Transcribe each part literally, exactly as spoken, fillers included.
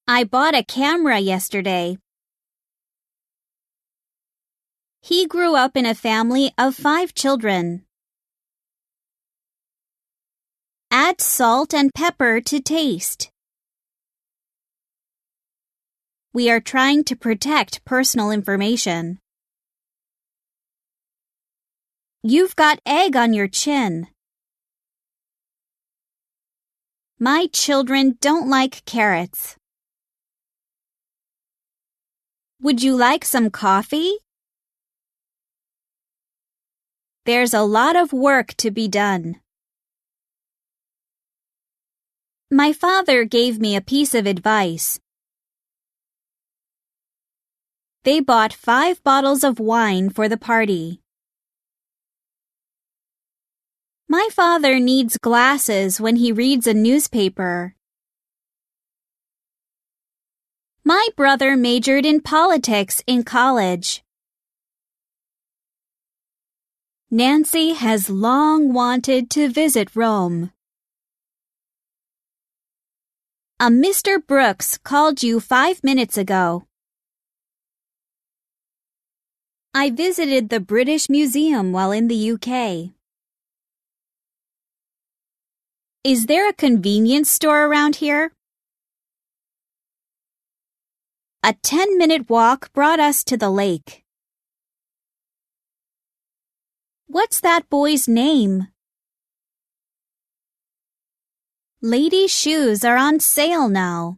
I bought a camera yesterday. He grew up in a family of five children. Add salt and pepper to taste. We are trying to protect personal information. You've got egg on your chin. My children don't like carrots. Would you like some coffee? There's a lot of work to be done. My father gave me a piece of advice. They bought five bottles of wine for the party. My father needs glasses when he reads a newspaper. My brother majored in politics in college. Nancy has long wanted to visit Rome. A Mister Brooks called you five minutes ago. I visited the British Museum while in the U K. Is there a convenience store around here? A ten-minute walk brought us to the lake. What's that boy's name? Ladies' shoes are on sale now.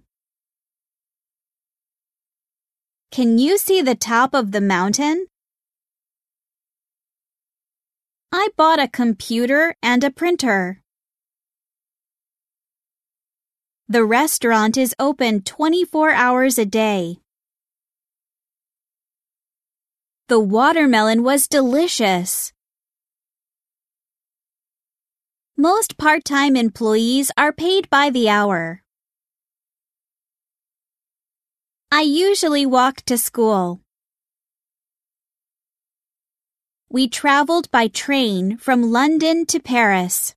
Can you see the top of the mountain? I bought a computer and a printer. The restaurant is open twenty-four hours a day. The watermelon was delicious. Most part-time employees are paid by the hour. I usually walk to school. We traveled by train from London to Paris.